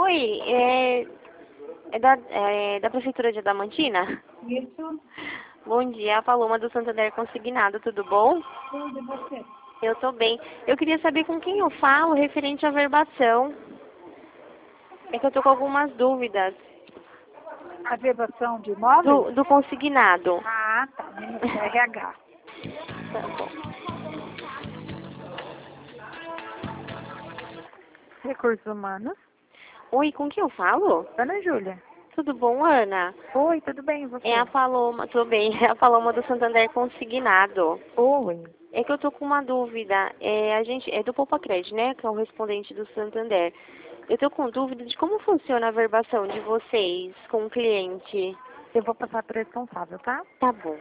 Oi, é da Prefeitura de Adamantina? Isso, Bom dia, a Paloma do Santander Consignado, tudo bom? tudo e você. Eu tô bem. Eu queria saber com quem eu falo referente à verbação. É que eu tô com algumas dúvidas. A verbação de imóveis? Do consignado. Ah, tá. Minuto RH. Tá bom. Recursos Humanos. Oi, com quem eu falo? Ana Júlia. Tudo bom, Ana? Oi, tudo bem e você? É a Paloma, tô bem, é a Paloma do Santander Consignado. Oi. É que eu tô com uma dúvida. A gente é do Poupacred, né? Que é o respondente do Santander. Eu tô com dúvida de como funciona a verbação de vocês com o cliente. Eu vou passar para o responsável, tá? Tá bom.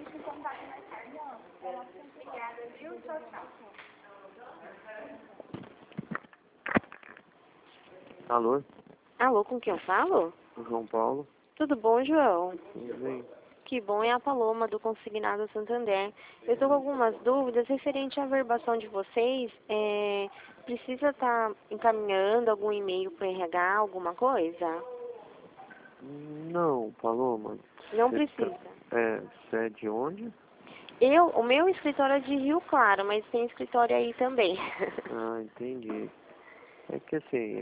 Alô, Alô, com quem eu falo? o João Paulo. Tudo bom, João? Tudo bem? Que bom, é a Paloma do Consignado Santander. Eu tô com algumas dúvidas referente à verbação de vocês. Precisa estar encaminhando algum e-mail para RH, alguma coisa? Não, Paloma. Não Você precisa. você é de onde? O meu escritório é de Rio Claro, mas tem escritório aí também. Ah, entendi. É que assim,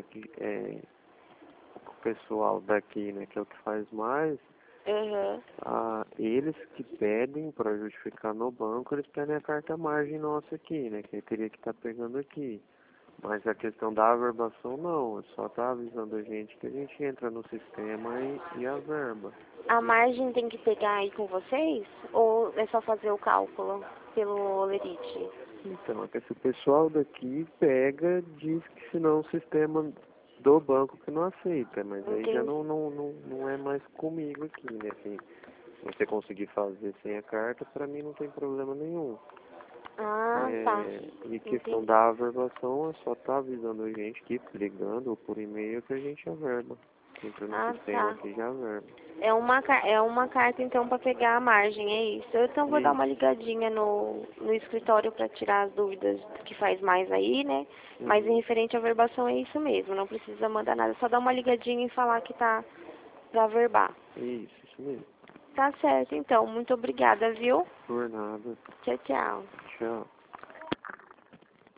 o pessoal daqui, né, que é o que faz mais, Uhum. eles que pedem para justificar no banco, eles pedem a carta margem nossa aqui, né, que teria que estar pegando aqui. Mas a questão da averbação não, é só tá avisando a gente que a gente entra no sistema e a verba. A margem tem que pegar aí com vocês? Ou é só fazer o cálculo pelo Olerite? Então, é que se o pessoal daqui pega, diz que senão o sistema do banco que não aceita, mas aí já Entendi. não é mais comigo aqui, né? Assim, se você conseguir fazer sem a carta, para mim não tem problema nenhum. Ah, tá. E questão Entendi. da averbação é só tá avisando a gente que ligando ou por e-mail que a gente averba. Entra no Ah, sistema tá. aqui e já averba. É uma carta então para pegar a margem, é isso. Eu então vou dar uma Isso. ligadinha no escritório para tirar as dúvidas que faz mais aí, né? Mas em referente à verbação é isso mesmo, não precisa mandar nada, só dar uma ligadinha e falar que tá para verbar. Isso mesmo. Tá certo, então. Muito obrigada, viu? Por nada. Tchau, tchau. Tchau.